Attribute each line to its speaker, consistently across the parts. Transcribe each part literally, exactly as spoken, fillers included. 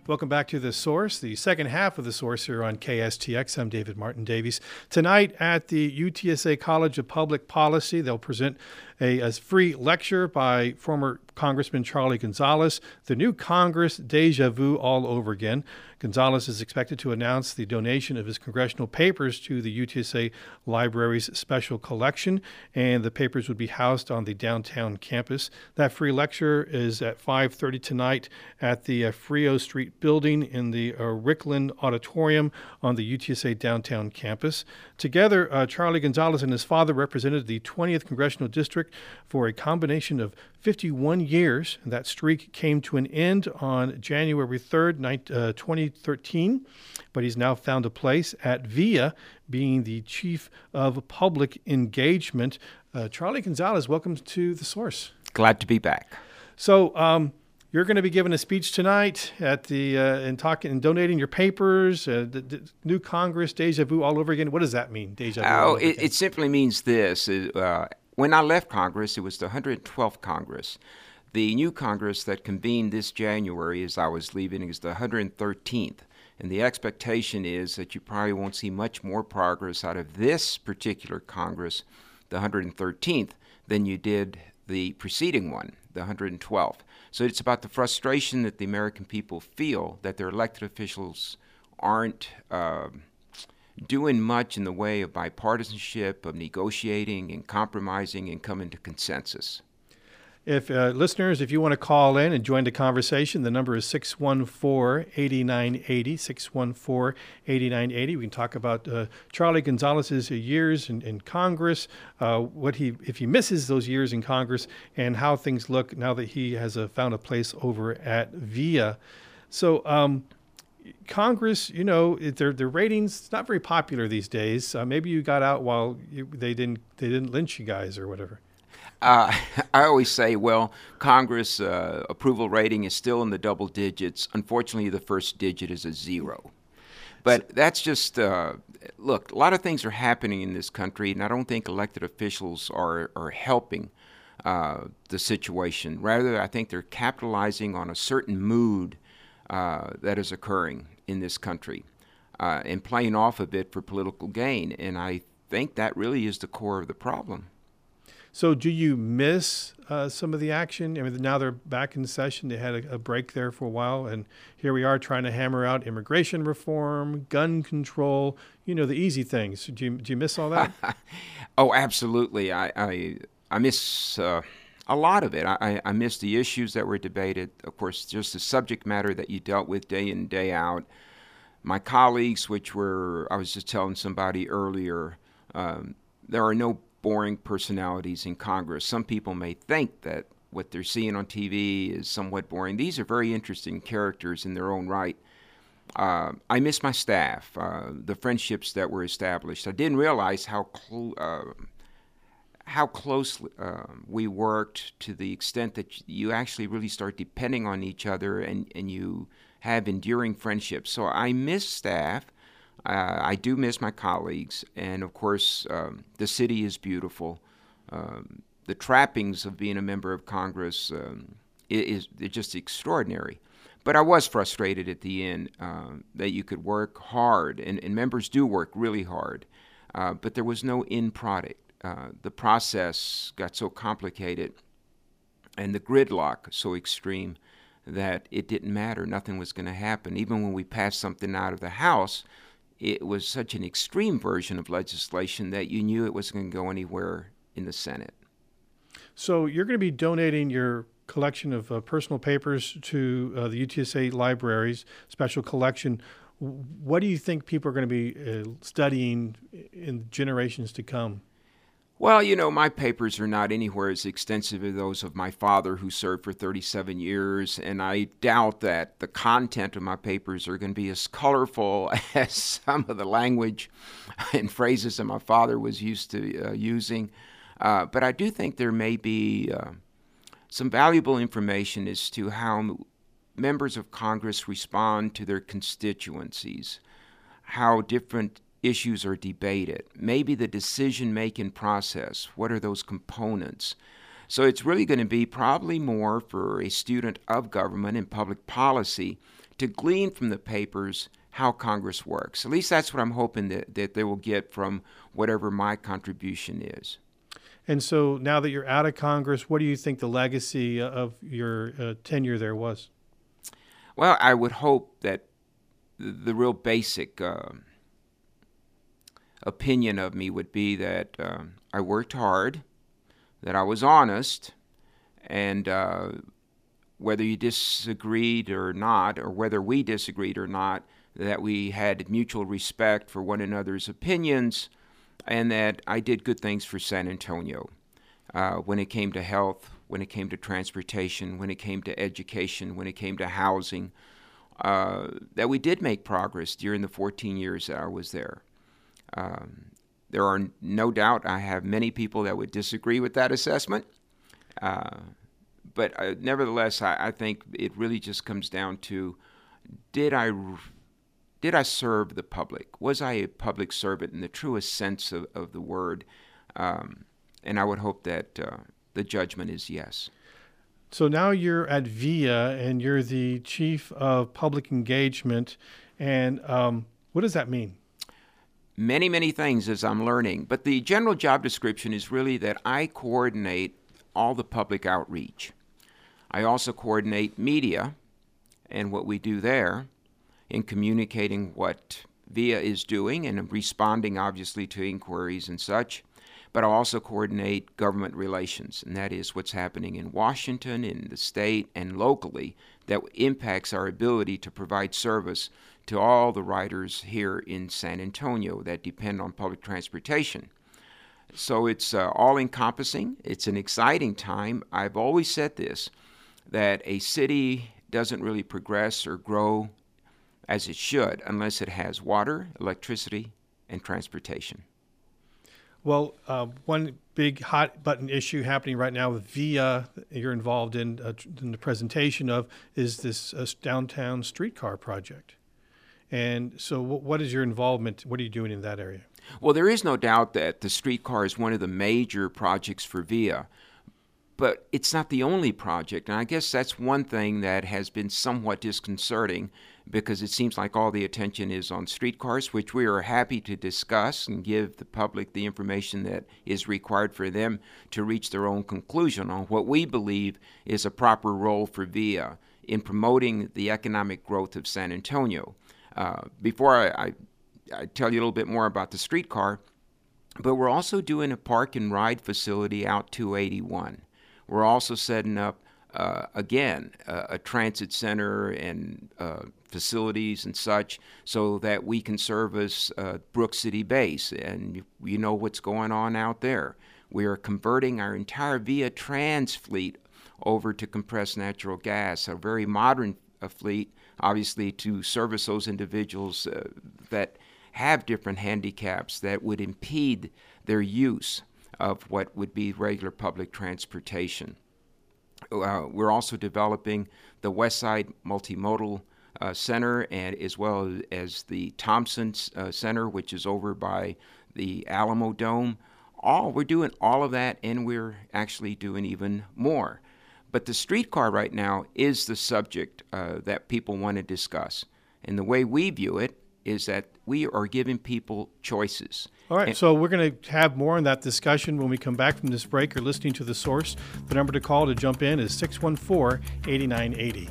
Speaker 1: Welcome back to The Source, the second half of The Source here on K S T X. I'm David Martin Davies. Tonight at the U T S A College of Public Policy, they'll present a, a free lecture by former Congressman Charlie Gonzalez, The New Congress, Deja Vu All Over Again. Gonzalez is expected to announce the donation of his congressional papers to the U T S A Library's special collection, and the papers would be housed on the downtown campus. That free lecture is at five thirty tonight at the uh, Frio Street building in the uh, Rickland Auditorium on the U T S A downtown campus. Together, uh, Charlie Gonzalez and his father represented the twentieth Congressional District for a combination of fifty-one years. That streak came to an end on January third, twenty thirteen, but he's now found a place at V I A, being the Chief of Public Engagement. Uh, Charlie Gonzalez, welcome to The Source.
Speaker 2: Glad to be back.
Speaker 1: So, um, you're going to be giving a speech tonight at the uh, and talking and donating your papers. Uh, the, the new Congress, deja vu all over again. What does that mean, deja vu?
Speaker 2: Oh, it, it simply means this: uh, when I left Congress, it was the one hundred twelfth Congress. The new Congress that convened this January, as I was leaving, is the one hundred thirteenth. And the expectation is that you probably won't see much more progress out of this particular Congress, the one hundred thirteenth, than you did the preceding one, the one hundred twelfth. So it's about the frustration that the American people feel that their elected officials aren't uh, doing much in the way of bipartisanship, of negotiating and compromising and coming to consensus.
Speaker 1: If uh, listeners, if you want to call in and join the conversation, the number is six one four, eight nine eight zero, six one four, eight nine eight zero. We can talk about uh, Charlie Gonzalez's years in, in Congress, uh, what he, if he misses those years in Congress, and how things look now that he has uh, found a place over at V I A. So um, Congress, you know, it, their their ratings, it's not very popular these days. Uh, maybe you got out while you, they didn't they didn't lynch you guys or whatever.
Speaker 2: Uh, I always say, well, Congress uh, approval rating is still in the double digits. Unfortunately, the first digit is a zero. But that's just, uh, look, a lot of things are happening in this country, and I don't think elected officials are, are helping uh, the situation. Rather, I think they're capitalizing on a certain mood uh, that is occurring in this country uh, and playing off of it for political gain. And I think that really is the core of the problem.
Speaker 1: So do you miss uh, some of the action? I mean, now they're back in session. They had a, a break there for a while, and here we are trying to hammer out immigration reform, gun control, you know, the easy things. Do you, do you miss all that?
Speaker 2: Oh, absolutely. I I, I miss uh, a lot of it. I, I miss the issues that were debated. Of course, just the subject matter that you dealt with day in, day out. My colleagues, which were, I was just telling somebody earlier, um, there are no boring personalities in Congress. Some people may think that what they're seeing on T V is somewhat boring. These are very interesting characters in their own right. Uh, I miss my staff, uh, the friendships that were established. I didn't realize how cl- uh, how close uh, we worked, to the extent that you actually really start depending on each other, and, and you have enduring friendships. So I miss staff. Uh, I do miss my colleagues, and of course, um, the city is beautiful. Um, the trappings of being a member of Congress um, is, is just extraordinary. But I was frustrated at the end uh, that you could work hard, and, and members do work really hard, uh, but there was no end product. Uh, the process got so complicated, and the gridlock so extreme that it didn't matter. Nothing was going to happen. Even when we passed something out of the House, it was such an extreme version of legislation that you knew it wasn't going to go anywhere in the Senate.
Speaker 1: So you're going to be donating your collection of uh, personal papers to uh, the U T S A Library's special collection. What do you think people are going to be uh, studying in generations to come?
Speaker 2: Well, you know, my papers are not anywhere as extensive as those of my father, who served for thirty-seven years, and I doubt that the content of my papers are going to be as colorful as some of the language and phrases that my father was used to uh, using. Uh, but I do think there may be uh, some valuable information as to how members of Congress respond to their constituencies, how different issues are debated, maybe the decision-making process, what are those components. So it's really going to be probably more for a student of government and public policy to glean from the papers how Congress works. At least that's what I'm hoping that, that they will get from whatever my contribution is.
Speaker 1: And so now that you're out of Congress, what do you think the legacy of your uh, tenure there was?
Speaker 2: Well, I would hope that the, the real basic uh, opinion of me would be that uh, I worked hard, that I was honest, and uh, whether you disagreed or not, or whether we disagreed or not, that we had mutual respect for one another's opinions, and that I did good things for San Antonio uh, when it came to health, when it came to transportation, when it came to education, when it came to housing, uh, that we did make progress during the fourteen years that I was there. Um, there are no doubt I have many people that would disagree with that assessment, uh, but uh, nevertheless, I, I think it really just comes down to, did I Did I serve the public? Was I a public servant in the truest sense of, of the word? Um, and I would hope that uh, the judgment is yes.
Speaker 1: So now you're at V I A and you're the chief of public engagement. And um, what does that mean?
Speaker 2: Many, many things as I'm learning. But the general job description is really that I coordinate all the public outreach. I also coordinate media and what we do there, in communicating what V I A is doing and responding, obviously, to inquiries and such. But I also coordinate government relations, and that is what's happening in Washington, in the state, and locally that impacts our ability to provide service to all the riders here in San Antonio that depend on public transportation. So it's uh, all-encompassing. It's an exciting time. I've always said this, that a city doesn't really progress or grow as it should, unless it has water, electricity, and transportation.
Speaker 1: Well, uh, one big hot button issue happening right now with V I A you're involved in, uh, in the presentation of is this uh, downtown streetcar project. And so w- what is your involvement? What are you doing in that area?
Speaker 2: Well, there is no doubt that the streetcar is one of the major projects for V I A. But it's not the only project, and I guess that's one thing that has been somewhat disconcerting, because it seems like all the attention is on streetcars, which we are happy to discuss and give the public the information that is required for them to reach their own conclusion on what we believe is a proper role for V I A in promoting the economic growth of San Antonio. Uh, before I, I, I tell you a little bit more about the streetcar, but we're also doing a park and ride facility out two eighty-one. We're also setting up, uh, again, uh, a transit center and uh, facilities and such so that we can service uh, Brook City Base. And you, you know what's going on out there. We are converting our entire V I A Trans fleet over to compressed natural gas, a very modern uh, fleet, obviously, to service those individuals uh, that have different handicaps that would impede their use of what would be regular public transportation. Uh, we're also developing the West Side Multimodal uh, Center, and as well as the Thompson uh, Center, which is over by the Alamo Dome. All we're doing all of that, and we're actually doing even more. But the streetcar right now is the subject uh, that people want to discuss, and the way we view it is that we are giving people choices.
Speaker 1: All right,
Speaker 2: and,
Speaker 1: so we're going to have more on that discussion when we come back from this break. You're listening to The Source. The number to call to jump in is six one four, eight nine eight zero.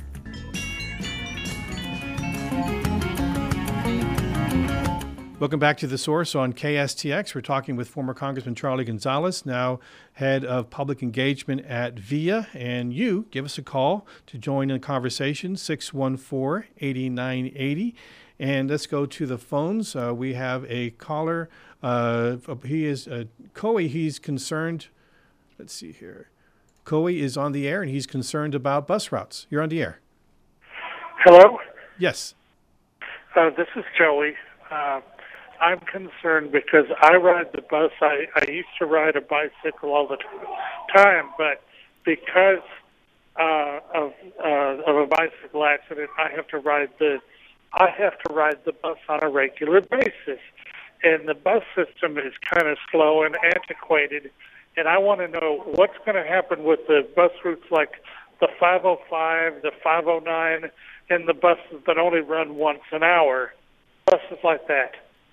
Speaker 1: Welcome back to The Source on K S T X. We're talking with former Congressman Charlie Gonzalez, now head of public engagement at V I A. And you, give us a call to join the conversation, six one four, eight nine eight zero. And let's go to the phones. Uh, we have a caller. Uh, he is uh, Coey. He's concerned. Let's see here. Coey is on the air, and he's concerned about bus routes. You're on the air.
Speaker 3: Hello?
Speaker 1: Yes.
Speaker 3: Uh, this is Joey. Uh, I'm concerned because I ride the bus. I, I used to ride a bicycle all the time, but because uh, of uh, of a bicycle accident, I have to ride the I have to ride the bus on a regular basis, and the bus system is kind of slow and antiquated. And I want to know what's going to happen with the bus routes like the five oh five, the five oh nine, and the buses that only run once an hour, buses like that.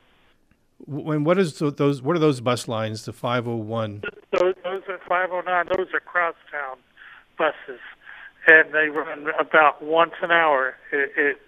Speaker 1: When what is th- those? What are those bus lines? The five oh one.
Speaker 3: Those, those are five oh nine. Those are crosstown buses, and they run about once an hour. It, it,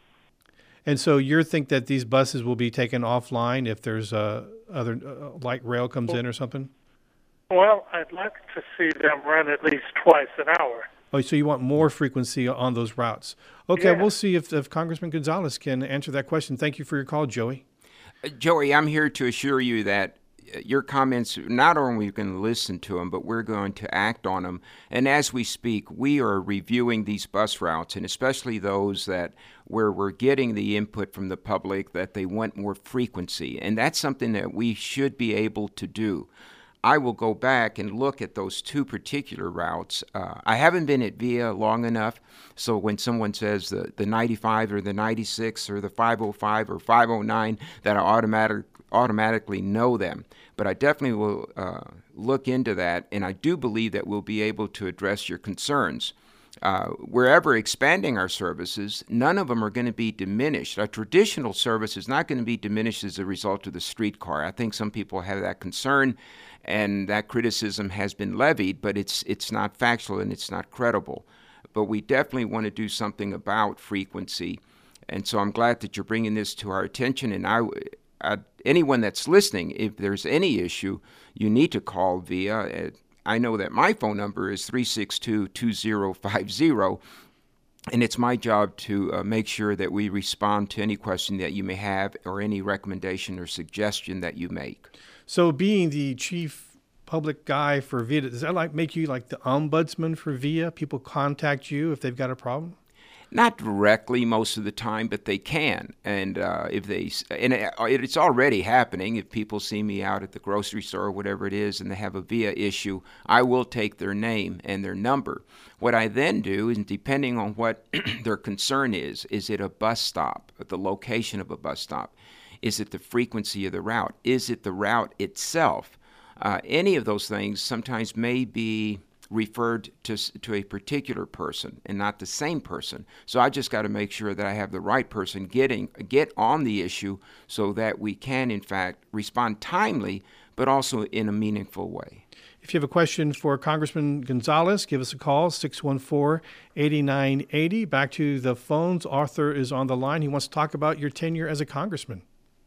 Speaker 1: And so you think that these buses will be taken offline if there's uh, other uh, light rail comes in or something?
Speaker 3: well, I'd like to see them run at least twice an hour.
Speaker 1: Oh, so you want more frequency on those routes? Okay,
Speaker 3: Yeah.
Speaker 1: we'll see if, if Congressman Gonzalez can answer that question. Thank you for your call, Joey.
Speaker 2: Uh, Joey, I'm here to assure you that uh, your comments, not only going to listen to them, but we're going to act on them. And as we speak, we are reviewing these bus routes, and especially those that where we're getting the input from the public that they want more frequency. And that's something that we should be able to do. I will go back and look at those two particular routes. Uh, I haven't been at V I A long enough, so when someone says the, the ninety-five or the ninety-six or the five oh five or five oh nine, that I automatic, automatically know them. But I definitely will uh, look into that, and I do believe that we'll be able to address your concerns. Uh, wherever expanding our services, none of them are going to be diminished. Our traditional service is not going to be diminished as a result of the streetcar. I think some people have that concern, and that criticism has been levied, but it's it's not factual and it's not credible. But we definitely want to do something about frequency, and so I'm glad that you're bringing this to our attention. And I, I anyone that's listening, if there's any issue, you need to call V I A. I know that my phone number is three six two, two zero five zero, and it's my job to uh, make sure that we respond to any question that you may have or any recommendation or suggestion that you make.
Speaker 1: So being the chief public guy for V I A, does that like make you like the ombudsman for V I A? People contact you if they've got a problem?
Speaker 2: Not directly most of the time, but they can. And uh, if they, and it, it's already happening. If people see me out at the grocery store or whatever it is, and they have a V I A issue, I will take their name and their number. What I then do is, depending on what their concern is, is it a bus stop, the location of a bus stop? Is it the frequency of the route? Is it the route itself? Uh, any of those things sometimes may be referred to to a particular person and not the same person. So I just got to make sure that I have the right person getting get on the issue so that we can, in fact, respond timely, but also in a meaningful way.
Speaker 1: If you have a question for Congressman Gonzalez, give us a call, six one four, eight nine eight zero. Back to the phones. Arthur is on the line. He wants to talk about your tenure as a congressman.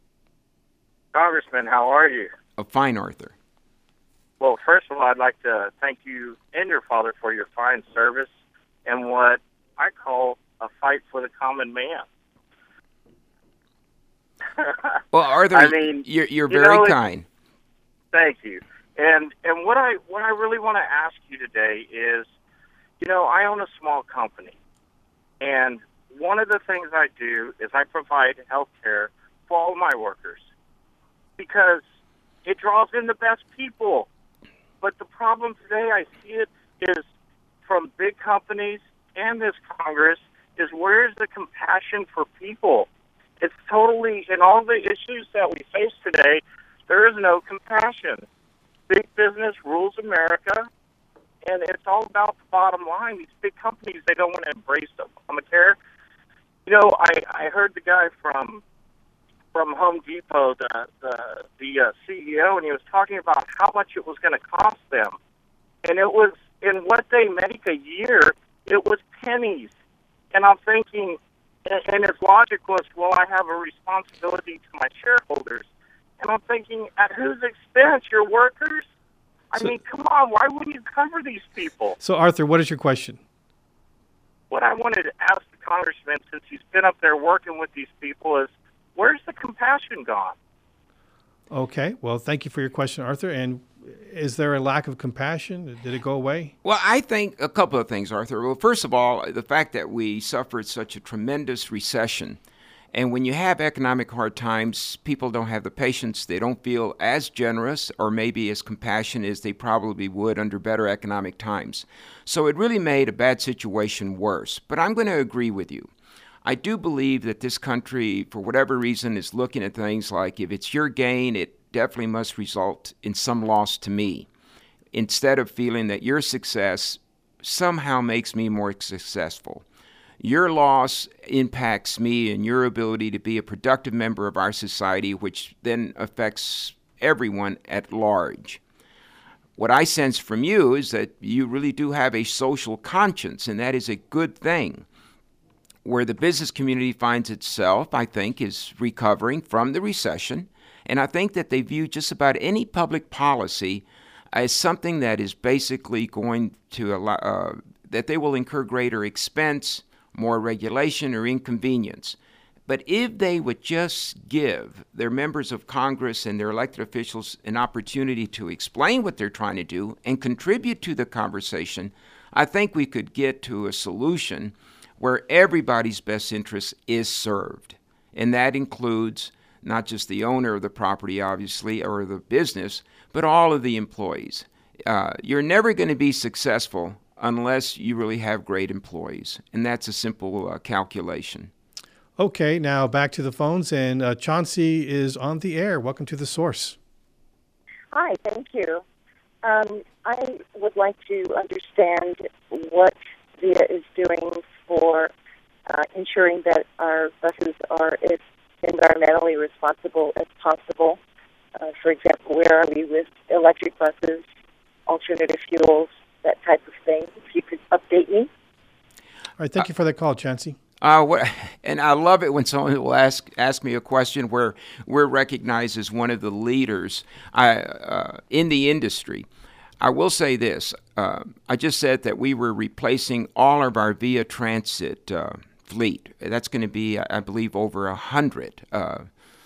Speaker 4: Congressman, how are you?
Speaker 2: A fine, Arthur.
Speaker 4: Well, first of all, I'd like to thank you and your father for your fine service and what I call a fight for the common man.
Speaker 2: Well, Arthur,
Speaker 4: I mean,
Speaker 2: you're, you're
Speaker 4: you
Speaker 2: very
Speaker 4: know,
Speaker 2: kind.
Speaker 4: Thank you. And and what I what I really want to ask you today is, you know, I own a small company, and one of the things I do is I provide health care for all my workers because it draws in the best people. But the problem today, I see it, is from big companies and this Congress, is where's the compassion for people? It's totally, in all the issues that we face today, there is no compassion. Big business rules America, and it's all about the bottom line. These big companies, they don't want to embrace Obamacare. You know, I, I heard the guy from from Home Depot, the the, the uh, C E O, and he was talking about how much it was going to cost them. And it was, in what they make a year, it was pennies. And I'm thinking, and, and his logic was, well, I have a responsibility to my shareholders. And I'm thinking, at whose expense? Your workers? I
Speaker 1: So-
Speaker 4: mean, come on, why wouldn't you cover these people?
Speaker 1: So, Arthur, what is your question?
Speaker 4: What I wanted to ask the congressman, since he's been up there working with these people, is where's the compassion gone?
Speaker 1: Okay. Well, thank you for your question, Arthur. And is there a lack of compassion? Did it go away?
Speaker 2: Well, I think a couple of things, Arthur. Well, first of all, the fact that we suffered such a tremendous recession. And when you have economic hard times, people don't have the patience. They don't feel as generous or maybe as compassionate as they probably would under better economic times. So it really made a bad situation worse. But I'm going to agree with you. I do believe that this country, for whatever reason, is looking at things like, if it's your gain, it definitely must result in some loss to me, instead of feeling that your success somehow makes me more successful. Your loss impacts me and your ability to be a productive member of our society, which then affects everyone at large. What I sense from you is that you really do have a social conscience, and that is a good thing. Where the business community finds itself, I think, is recovering from the recession, and I think that they view just about any public policy as something that is basically going to allow, uh, that they will incur greater expense, more regulation, or inconvenience. But if they would just give their members of Congress and their elected officials an opportunity to explain what they're trying to do and contribute to the conversation, I think we could get to a solution where everybody's best interest is served. And that includes not just the owner of the property, obviously, or the business, but all of the employees. Uh, you're never going to be successful unless you really have great employees. And that's a simple uh, calculation.
Speaker 1: Okay, now back to the phones, and uh, Chauncey is on the air. Welcome to The Source.
Speaker 5: Hi, thank you. Um, I would like to understand what V I A is doing for uh, ensuring that our buses are as environmentally responsible as possible. Uh, for example, where are we with electric buses, alternative fuels, that type of thing? If you could update me.
Speaker 1: All right, thank you for that call, Chauncey.
Speaker 2: Uh, what, and I love it when someone will ask ask me a question where we're recognized as one of the leaders I, uh, in the industry. I will say this. Uh, I just said that we were replacing all of our Via Transit uh, fleet. That's going to be, I believe, over a hundred uh,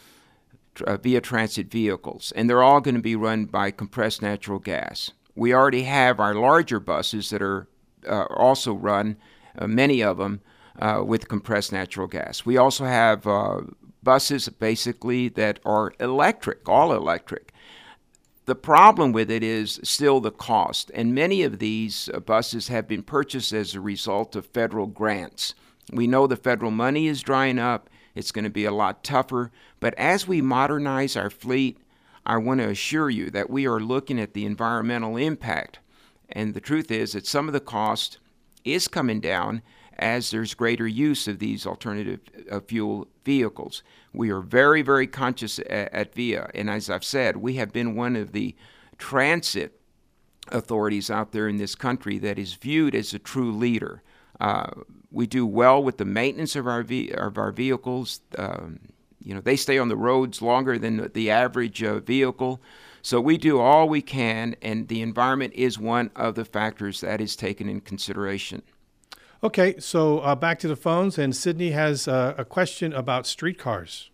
Speaker 2: uh, Via Transit vehicles, and they're all going to be run by compressed natural gas. We already have our larger buses that are uh, also run, uh, many of them, uh, with compressed natural gas. We also have uh, buses, basically, that are electric, all electric. The problem with it is still the cost, and many of these uh, buses have been purchased as a result of federal grants. We know the federal money is drying up. It's going to be a lot tougher. But as we modernize our fleet, I want to assure you that we are looking at the environmental impact. And the truth is that some of the cost is coming down as there's greater use of these alternative uh, fuel vehicles. We are very, very conscious at, at Via. And as I've said, we have been one of the transit authorities out there in this country that is viewed as a true leader. Uh, we do well with the maintenance of our ve- of our vehicles. Um, you know, they stay on the roads longer than the average uh, vehicle. So we do all we can, and the environment is one of the factors that is taken in consideration.
Speaker 1: Okay, so uh, back to the phones, and Sydney has uh, a question about streetcars.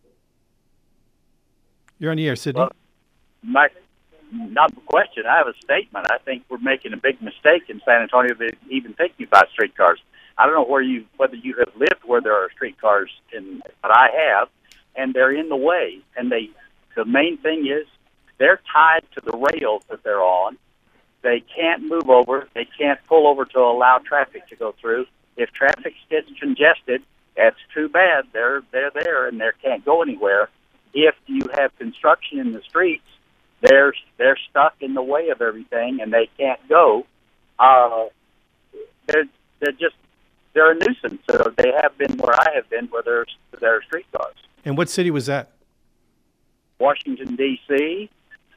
Speaker 1: You're on the air, Sydney.
Speaker 6: Well, my, not a question. I have a statement. I think we're making a big mistake in San Antonio even thinking about streetcars. I don't know where you, whether you have lived where there are streetcars, in, but I have, and they're in the way. And they, the main thing is they're tied to the rails that they're on. They can't move over. They can't pull over to allow traffic to go through. If traffic gets congested, that's too bad. They're they're there and they can't go anywhere. If you have construction in the streets, they're they're stuck in the way of everything and they can't go. Uh, they're they're just they're a nuisance. So they have been where I have been, where there's there are streetcars.
Speaker 1: And what city was that?
Speaker 6: Washington, D C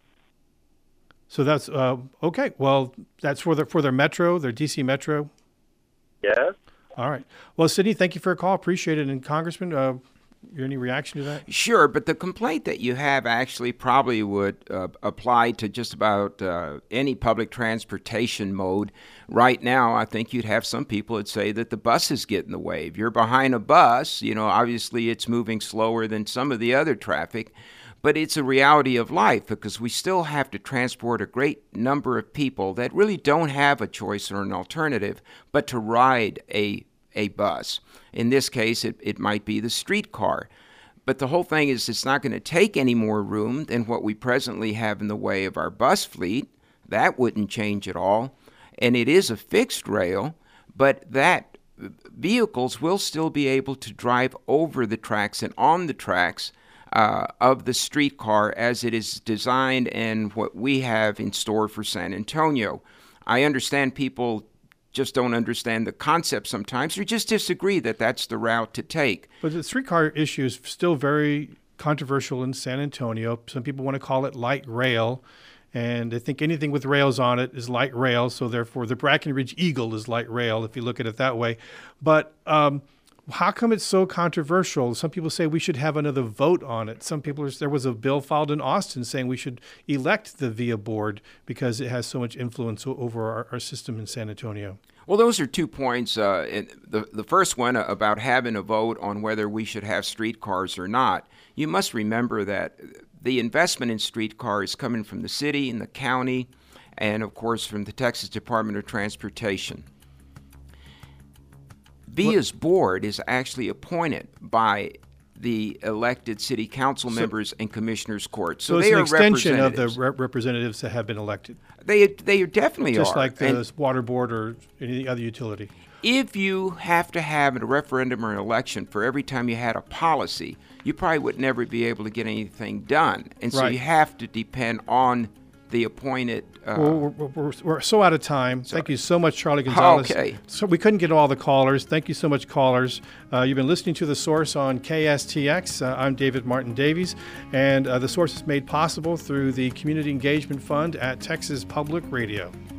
Speaker 1: So that's uh, okay. Well, that's for their for their metro, their D C metro.
Speaker 6: Yes.
Speaker 1: All right. Well, Sydney, thank you for your call. Appreciate it. And Congressman, uh, your any reaction to that?
Speaker 2: Sure, but the complaint that you have actually probably would uh, apply to just about uh, any public transportation mode. Right now, I think you'd have some people that say that the buses get in the way. If you're behind a bus, you know, obviously it's moving slower than some of the other traffic. But it's a reality of life because we still have to transport a great number of people that really don't have a choice or an alternative but to ride a a bus. In this case, it, it might be the streetcar. But the whole thing is it's not going to take any more room than what we presently have in the way of our bus fleet. That wouldn't change at all. And it is a fixed rail, but that vehicles will still be able to drive over the tracks and on the tracks Uh, of the streetcar as it is designed and what we have in store for San Antonio. I understand people just don't understand the concept sometimes, or just disagree that that's the route to take.
Speaker 1: But the streetcar issue is still very controversial in San Antonio. Some people want to call it light rail, and they think anything with rails on it is light rail, so therefore the Brackenridge Eagle is light rail, if you look at it that way. But um, how come it's so controversial? Some people say we should have another vote on it. Some people, are, there was a bill filed in Austin saying we should elect the V I A board because it has so much influence over our, our system in San Antonio.
Speaker 2: Well, those are two points. Uh, in the, the first one uh, about having a vote on whether we should have streetcars or not. You must remember that the investment in streetcars is coming from the city and the county and, of course, from the Texas Department of Transportation. V I A's board is actually appointed by the elected city council
Speaker 1: So-
Speaker 2: members and commissioners' court.
Speaker 1: So,
Speaker 2: So,
Speaker 1: it's
Speaker 2: they
Speaker 1: an
Speaker 2: are
Speaker 1: extension of the
Speaker 2: representatives.
Speaker 1: rep- representatives that have been elected,
Speaker 2: They they definitely
Speaker 1: just
Speaker 2: are.
Speaker 1: like the
Speaker 2: And
Speaker 1: water board or any other utility.
Speaker 2: if you have to have a referendum or an election for every time you had a policy, you probably would never be able to get anything done. And so
Speaker 1: Right.
Speaker 2: you have to depend on the appointed. Uh,
Speaker 1: Well, we're, we're, we're so out of time. Thank you so much, Charlie Gonzalez.
Speaker 2: Okay.
Speaker 1: So we couldn't get all the callers. Thank you so much, callers. Uh, you've been listening to The Source on K S T X. Uh, I'm David Martin Davies, and uh, The Source is made possible through the Community Engagement Fund at Texas Public Radio.